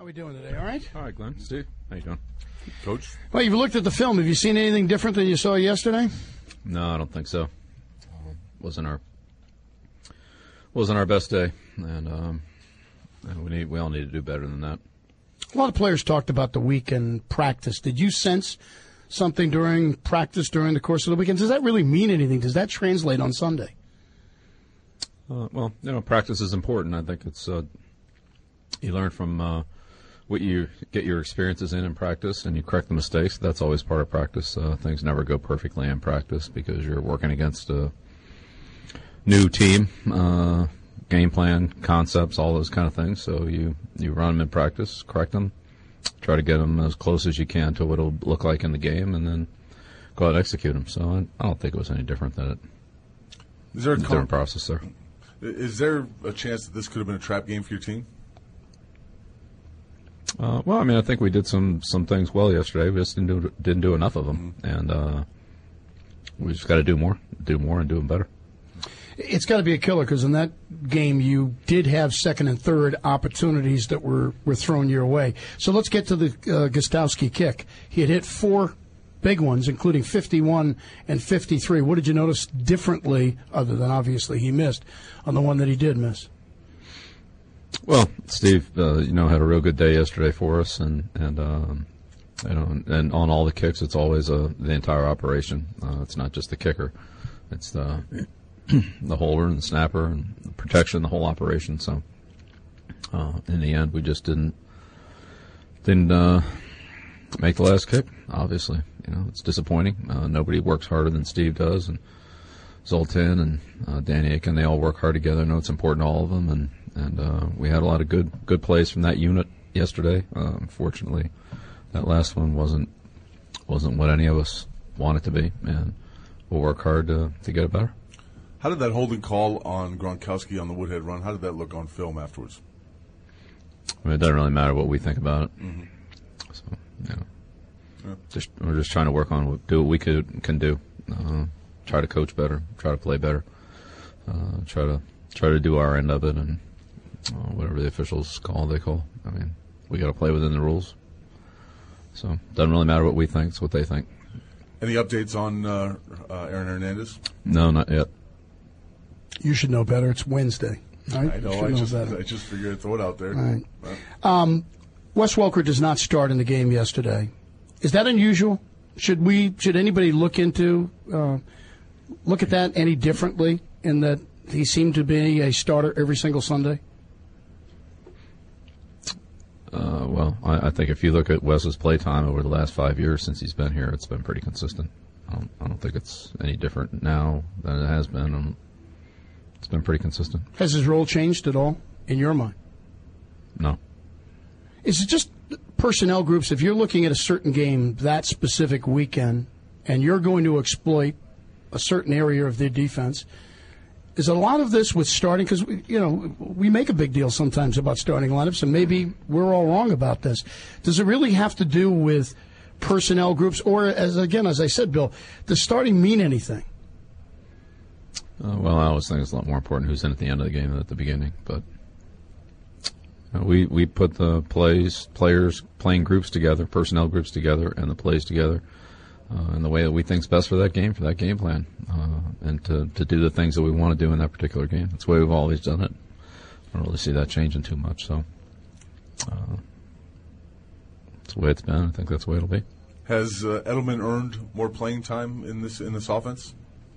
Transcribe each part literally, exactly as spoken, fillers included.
How are we doing today? All right? All right, Glenn. Steve, how you doing? Coach? Well, you've looked at the film. Have you seen anything different than you saw yesterday? No, I don't think so. Um, wasn't our wasn't our best day, and um, we need we all need to do better than that. A lot of players talked about the weekend practice. Did you sense something during practice during the course of the weekend? Does that really mean anything? Does that translate on Sunday? Uh, well, you know, practice is important. I think it's uh, you learn from uh, what you get your experiences in in practice, and you correct the mistakes. That's always part of practice. Uh, things never go perfectly in practice because you're working against a new team, uh, game plan, concepts, all those kind of things. So you, you run them in practice, correct them, try to get them as close as you can to what it'll look like in the game, and then go out and execute them. So I, I don't think it was any different than it. Is there a different process there? Is there a chance that this could have been a trap game for your team? Uh, well, I mean, I think we did some, some things well yesterday. We just didn't do didn't do enough of them, mm-hmm. and uh, we just got to do more, do more, and do them better. It's got to be a killer because in that game you did have second and third opportunities that were, were thrown your way. So let's get to the uh, Gostowski kick. He had hit four big ones, including fifty-one and fifty-three. What did you notice differently, other than obviously he missed, on the one that he did miss? Well, Steve, uh, you know, had a real good day yesterday for us, and and um, you know, and on all the kicks, it's always a, the entire operation. Uh, it's not just the kicker; it's the the holder and the snapper and the protection, the whole operation. So, uh, in the end, we just didn't didn't uh, make the last kick. Obviously, you know, it's disappointing. Uh, nobody works harder than Steve does, and Zoltan and uh, Danny Aiken, they all work hard together. I know it's important to all of them, and. And uh, we had a lot of good good plays from that unit yesterday. Uh, unfortunately, that last one wasn't wasn't what any of us want it to be, and we'll work hard to, to get it better. How did that holding call on Gronkowski on the Woodhead run, how did that look on film afterwards? I mean, it doesn't really matter what we think about it. Mm-hmm. So, you know, yeah. just, we're just trying to work on what, do what we could, can do. Uh, try to coach better, try to play better, uh, try to try to do our end of it, and Uh, whatever the officials call, they call. I mean, we got to play within the rules. So it doesn't really matter what we think; it's what they think. Any updates on uh, uh, Aaron Hernandez? No, not yet. You should know better. It's Wednesday. Right? I know. I know just, better. I just figured I'd throw it out there. Right. Um, Wes Welker does not start in the game yesterday. Is that unusual? Should we? Should anybody look into uh, look at that any differently? In that he seemed to be a starter every single Sunday. Uh, well, I, I think if you look at Wes's play time over the last five years since he's been here, it's been pretty consistent. I don't, I don't think it's any different now than it has been. Um, it's been pretty consistent. Has his role changed at all in your mind? No. Is it just personnel groups? If you're looking at a certain game that specific weekend and you're going to exploit a certain area of their defense, is a lot of this with starting, because, you know, we make a big deal sometimes about starting lineups, and maybe we're all wrong about this. Does it really have to do with personnel groups, or, as again, as I said, Bill, does starting mean anything? Uh, well, I always think it's a lot more important who's in at the end of the game than at the beginning. But you know, we, we put the plays, players, playing groups together, personnel groups together, and the plays together Uh, in the way that we think is best for that game, for that game plan, uh, and to, to do the things that we want to do in that particular game. That's the way we've always done it. I don't really see that changing too much. So uh, that's the way it's been. I think that's the way it'll be. Has uh, Edelman earned more playing time in this in this offense?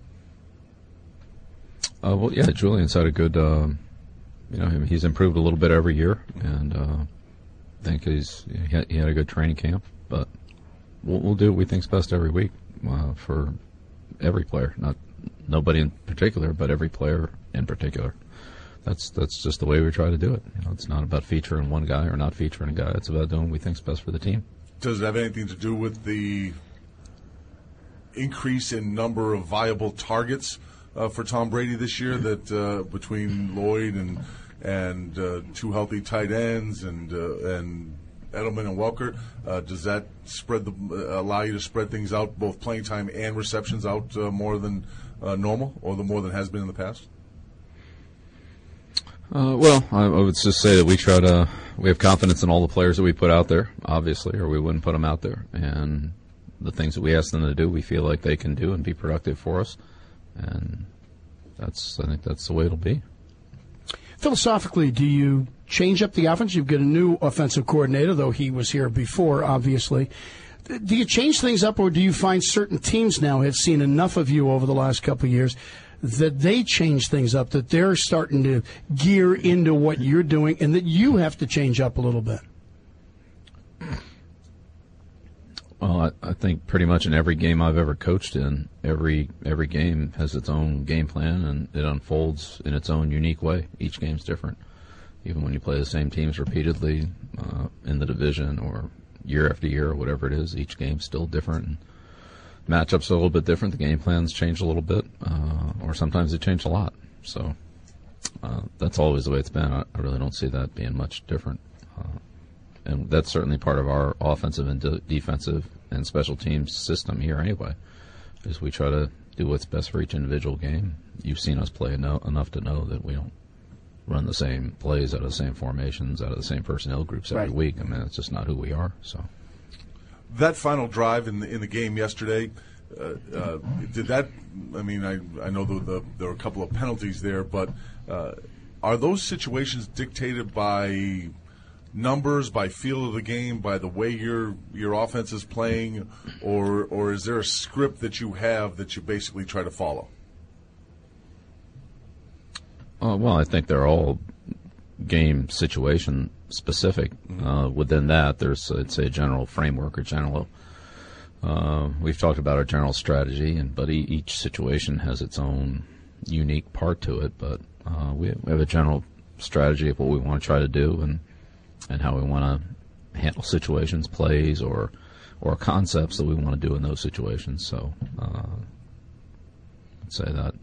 Uh, well, yeah, Julian's had a good. Um, you know, he's improved a little bit every year, and uh, I think he's he had, he had a good training camp, but. We'll, we'll do what we think's best every week uh, for every player, not nobody in particular, but every player in particular. That's that's just the way we try to do it. You know, it's not about featuring one guy or not featuring a guy. It's about doing what we think's best for the team. Does it have anything to do with the increase in number of viable targets uh, for Tom Brady this year? That uh, between Lloyd and and uh, two healthy tight ends and uh, and Edelman and Welker, uh, does that spread the uh, allow you to spread things out, both playing time and receptions out uh, more than uh, normal, or the more than has been in the past? Uh, well, I, I would just say that we try to we have confidence in all the players that we put out there, obviously, or we wouldn't put them out there. And the things that we ask them to do, we feel like they can do and be productive for us. And that's I think that's the way it'll be. Philosophically, do you change up the offense? You've got a new offensive coordinator, though he was here before, obviously. Do you change things up, or do you find certain teams now have seen enough of you over the last couple of years that they change things up, that they're starting to gear into what you're doing, and that you have to change up a little bit? Well, I, I think pretty much in every game I've ever coached in, every every game has its own game plan, and it unfolds in its own unique way. Each game's different. Even when you play the same teams repeatedly uh, in the division or year after year or whatever it is, each game's still different. And matchups are a little bit different. The game plans change a little bit, uh, or sometimes they change a lot. So uh, that's always the way it's been. I, I really don't see that being much different. Uh, and that's certainly part of our offensive and de- defensive and special teams system here anyway, is we try to do what's best for each individual game. You've seen us play eno- enough to know that we don't run the same plays out of the same formations, out of the same personnel groups every Right. week. I mean, it's just not who we are. So That final drive in the in the game yesterday, uh, uh, did that? I mean, I I know the, the, there were a couple of penalties there, but uh, are those situations dictated by numbers, by feel of the game, by the way your your offense is playing, or or is there a script that you have that you basically try to follow? Uh, well, I think they're all game situation specific. Mm-hmm. Uh, within that, there's, I'd say, a general framework or general. Uh, we've talked about our general strategy, and but e- each situation has its own unique part to it. But uh, we, we have a general strategy of what we want to try to do, and and how we want to handle situations, plays, or or concepts that we want to do in those situations. So uh, I'd say that.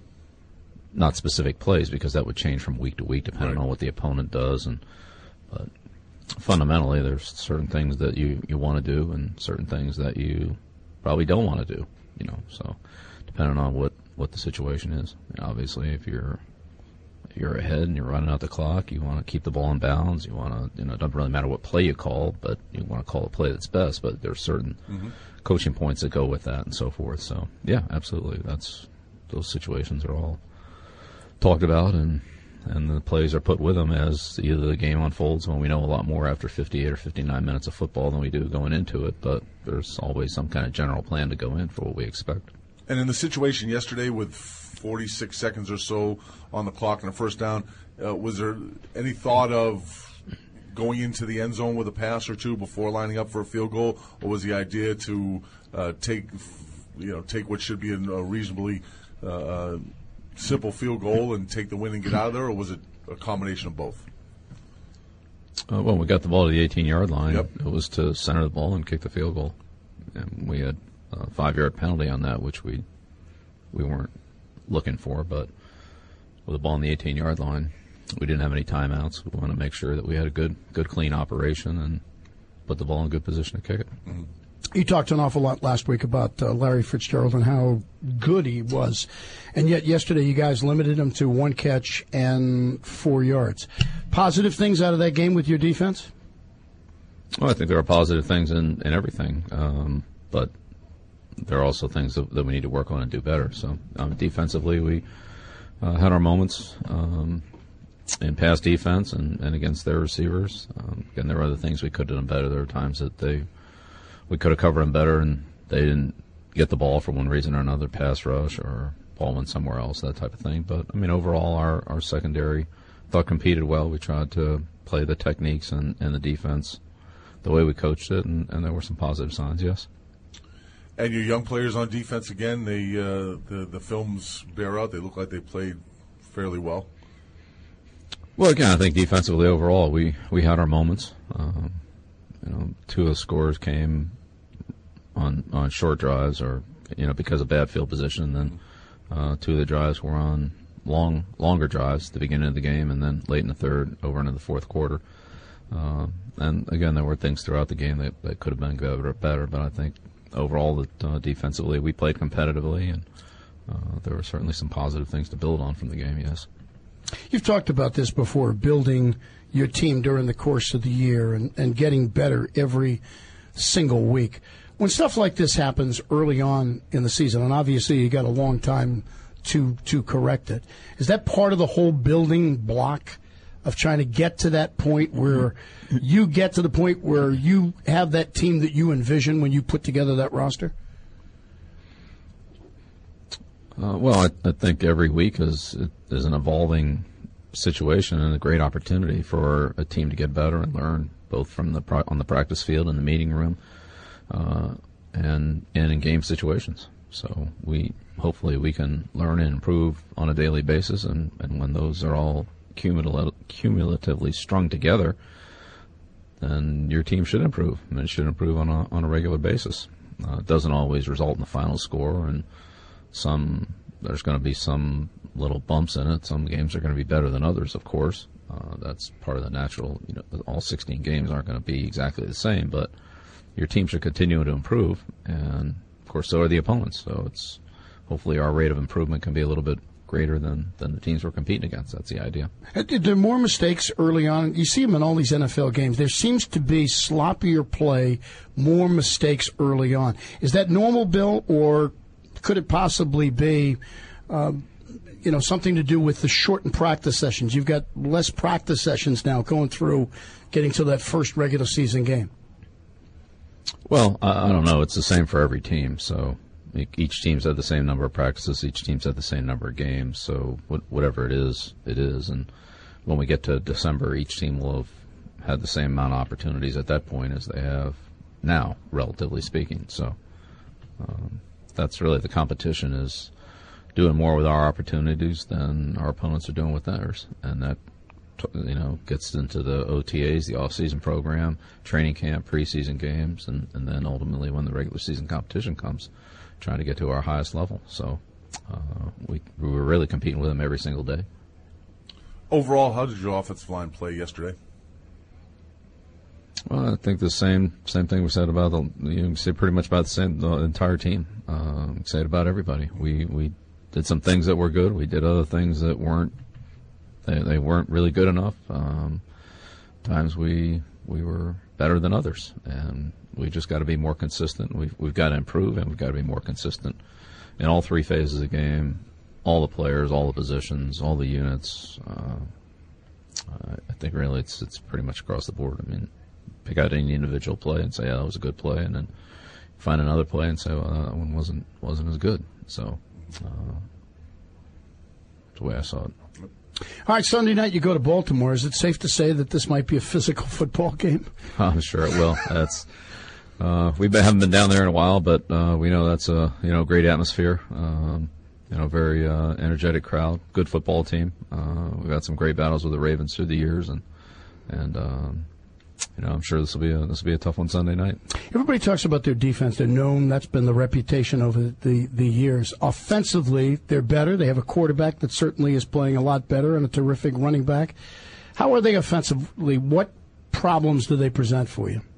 Not specific plays, because that would change from week to week depending right. on what the opponent does. And but fundamentally, there's certain things that you, you want to do and certain things that you probably don't want to do. You know, so depending on what, what the situation is. And obviously, if you're if you're ahead and you're running out the clock, you want to keep the ball in bounds. You want to, you know, it doesn't really matter what play you call, but you want to call a play that's best. But there's certain mm-hmm. coaching points that go with that and so forth. So yeah, absolutely, that's those situations are all talked about, and and the plays are put with them as either the game unfolds, when we know a lot more after fifty-eight or fifty-nine minutes of football than we do going into it, but there's always some kind of general plan to go in for what we expect. And in the situation yesterday with forty-six seconds or so on the clock and a first down, uh, was there any thought of going into the end zone with a pass or two before lining up for a field goal, or was the idea to uh, take, you know, take what should be a reasonably uh, simple field goal and take the win and get out of there, or was it a combination of both? Uh, well, we got the ball to the eighteen-yard line. Yep. It was to center the ball and kick the field goal. And we had a five-yard penalty on that, which we we weren't looking for. But with the ball on the eighteen-yard line, we didn't have any timeouts. We wanted to make sure that we had a good, good, clean operation and put the ball in a good position to kick it. Mm-hmm. You talked an awful lot last week about uh, Larry Fitzgerald and how good he was, and yet yesterday you guys limited him to one catch and four yards. Positive things out of that game with your defense? Well, I think there are positive things in, in everything, um, but there are also things that, that we need to work on and do better. So um, defensively, we uh, had our moments um, in pass defense and, and against their receivers. Um, again, there were other things we could have done better. There were times that they we could have covered them better, and they didn't get the ball for one reason or another, pass rush or ball went somewhere else, that type of thing. But, I mean, overall, our, our secondary thought competed well. We tried to play the techniques and, and the defense the way we coached it, and, and there were some positive signs, yes. And your young players on defense, again, they uh, the, the films bear out. They look like they played fairly well. Well, again, I think defensively overall, we, we had our moments. Um, you know, two of the scores came on on short drives, or you know, because of bad field position. And then uh, two of the drives were on long longer drives at the beginning of the game, and then late in the third, over into the fourth quarter. Uh, and again, there were things throughout the game that, that could have been better, better. But I think overall, that uh, defensively, we played competitively, and uh, there were certainly some positive things to build on from the game. Yes. You've talked about this before, building your team during the course of the year and, and getting better every single week. When stuff like this happens early on in the season, and obviously you got a long time to to correct it, is that part of the whole building block of trying to get to that point where you get to the point where you have that team that you envision when you put together that roster? Uh, well, I, I think every week is is an evolving situation and a great opportunity for a team to get better and learn, both from the pro- on the practice field and the meeting room, uh, and and in game situations. So we hopefully we can learn and improve on a daily basis, and, and when those are all cumulative, cumulatively strung together, then your team should improve, and it should improve on a on a regular basis. Uh, it doesn't always result in the final score, and some there's going to be some little bumps in it. Some games are going to be better than others, of course. Uh, that's part of the natural. You know, all sixteen games aren't going to be exactly the same, but your team should continue to improve, and of course, so are the opponents. So it's hopefully our rate of improvement can be a little bit greater than, than the teams we're competing against. That's the idea. Are there more mistakes early on? You see them in all these N F L games. There seems to be sloppier play, more mistakes early on. Is that normal, Bill, or could it possibly be, uh, you know, something to do with the shortened practice sessions? You've got less practice sessions now going through getting to that first regular season game. Well, I, I don't know. It's the same for every team. So each team's had the same number of practices. Each team's had the same number of games. So whatever it is, it is. And when we get to December, each team will have had the same amount of opportunities at that point as they have now, relatively speaking. So um, that's really the competition, is doing more with our opportunities than our opponents are doing with theirs. And that, you know, gets into the O T As, the off-season program, training camp, preseason games, and, and then ultimately when the regular season competition comes, trying to get to our highest level. So uh, we, we were really competing with them every single day. Overall, how did your offensive line play yesterday? Well, I think the same same thing we said about the, you can say pretty much about the same the entire team. Uh, say it about everybody. We we did some things that were good. We did other things that weren't they, they weren't really good enough. Um, times we we were better than others, and we just got to be more consistent. We've we've got to improve, and we've got to be more consistent in all three phases of the game. All the players, all the positions, all the units. Uh, I think really it's it's pretty much across the board. I mean, pick out any individual play and say, yeah, that was a good play, and then find another play and say, well, that one wasn't wasn't as good. So uh, that's the way I saw it. All right, Sunday night you go to Baltimore. Is it safe to say that this might be a physical football game? I'm sure it will. That's uh, we haven't been down there in a while, but uh, we know that's a you know great atmosphere. Um, you know, very uh, energetic crowd, good football team. Uh, we've had some great battles with the Ravens through the years, and and. Um, You know, I'm sure this will be a this will be a tough one Sunday night. Everybody talks about their defense. They're known. That's been the reputation over the, the years. Offensively, they're better. They have a quarterback that certainly is playing a lot better and a terrific running back. How are they offensively? What problems do they present for you?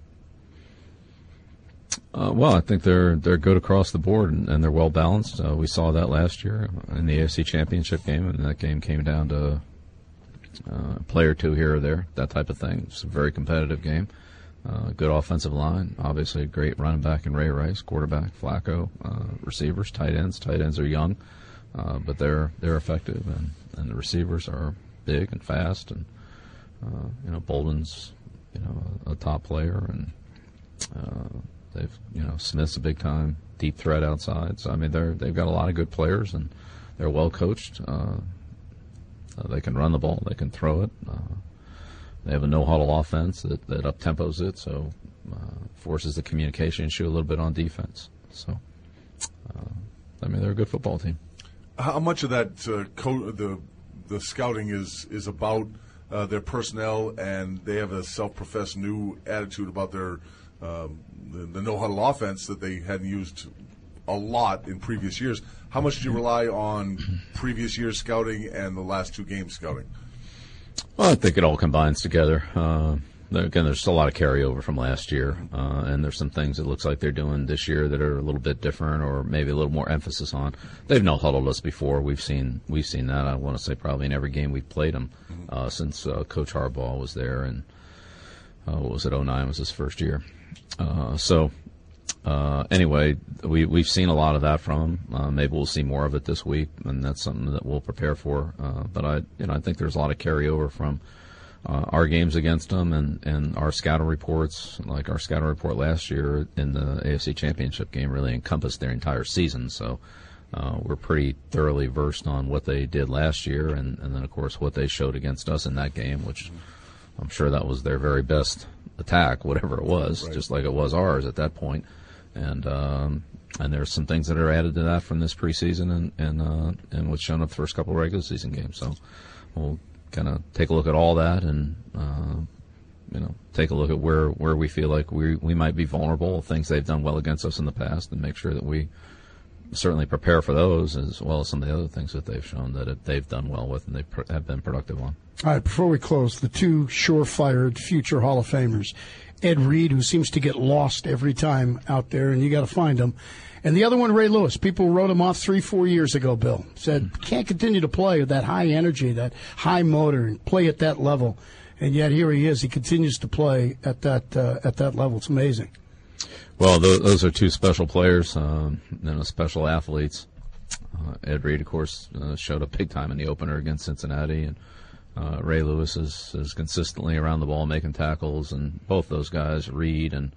Uh, well, I think they're they're good across the board, and, and they're well balanced. Uh, we saw that last year in the A F C Championship game, and that game came down to Uh, a play or two here or there, that type of thing. It's a very competitive game. Uh, good offensive line, obviously a great running back in Ray Rice, quarterback Flacco, uh, receivers, tight ends. Tight ends are young, uh, but they're they're effective, and, and the receivers are big and fast, and uh, you know Bolden's you know a, a top player, and uh, they've you know Smith's a big time deep threat outside. So I mean they're they've got a lot of good players, and they're well coached. Uh, Uh, they can run the ball. They can throw it. Uh, they have a no-huddle offense that, that up-tempos it, so uh, forces the communication issue a little bit on defense. So, uh, I mean, they're a good football team. How much of that uh, co- the the scouting is is about uh, their personnel, and they have a self-professed new attitude about their um, the, the no-huddle offense that they hadn't used a lot in previous years. How much did you rely on previous year's scouting and the last two games scouting? Well, I think it all combines together. Uh, there, again, there's still a lot of carryover from last year, uh, and there's some things it looks like they're doing this year that are a little bit different, or maybe a little more emphasis on. They've no huddled us before. We've seen we've seen that. I want to say probably in every game we've played them uh, since uh, Coach Harbaugh was there, and uh, what was it? oh nine was his first year. Uh, so. Uh, anyway, we, we've seen a lot of that from him. Uh, maybe we'll see more of it this week, and that's something that we'll prepare for. Uh, but I, you know, I think there's a lot of carryover from uh, our games against them and, and our scouting reports. Like our scouting report last year in the A F C Championship game really encompassed their entire season. So uh, we're pretty thoroughly versed on what they did last year, and, and then of course what they showed against us in that game, which I'm sure that was their very best attack, whatever it was, right. Just like it was ours at that point. And um, and there's some things that are added to that from this preseason and and uh, and what's shown up the first couple of regular season games. So we'll kind of take a look at all that and uh, you know take a look at where, where we feel like we we might be vulnerable, things they've done well against us in the past, and make sure that we certainly prepare for those as well as some of the other things that they've shown that it, they've done well with and they pr- have been productive on. All right, before we close, the two surefire future Hall of Famers. Ed Reed, who seems to get lost every time out there, and you got to find him. And the other one, Ray Lewis. People wrote him off three, four years ago, Bill. Said, can't continue to play with that high energy, that high motor, and play at that level. And yet here he is. He continues to play at that uh, at that level. It's amazing. Well, those, those are two special players, um, you know, special athletes. Uh, Ed Reed, of course, uh, showed up big time in the opener against Cincinnati, and Uh, Ray Lewis is, is consistently around the ball making tackles, and both those guys read and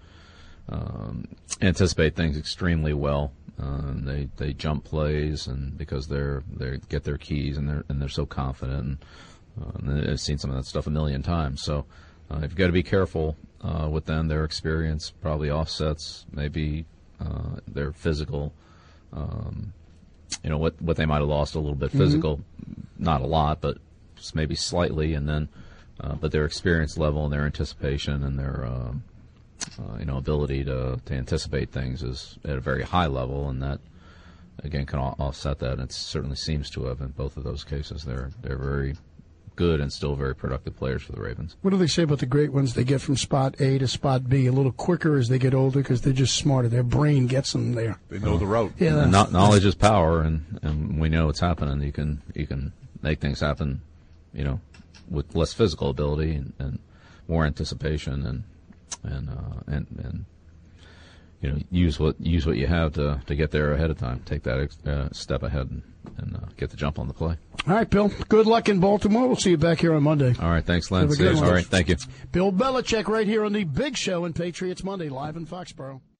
um, anticipate things extremely well. Uh, they they jump plays, and because they're they get their keys and they're and they're so confident. And, uh, and I've seen some of that stuff a million times. So uh, you've got to be careful uh, with them. Their experience probably offsets maybe uh, their physical. Um, you know what what they might have lost a little bit physical, mm-hmm. Not a lot, but maybe slightly, and then, uh, but their experience level and their anticipation and their, uh, uh, you know, ability to, to anticipate things is at a very high level, and that, again, can offset that. And it certainly seems to have in both of those cases. They're they're very good and still very productive players for the Ravens. What do they say about the great ones? They get from spot A to spot B a little quicker as they get older because they're just smarter. Their brain gets them there. They know the route. Yeah, no, knowledge is power, and, and we know it's happening. You can you can make things happen, you know, with less physical ability and, and more anticipation and and uh, and and you know use what use what you have to, to get there ahead of time. Take that uh, step ahead and, and uh, get the jump on the play. All right, Bill. Good luck in Baltimore. We'll see you back here on Monday. All right, thanks, Len. All right, thank you. Bill Belichick right here on the Big Show in Patriots Monday, live in Foxborough.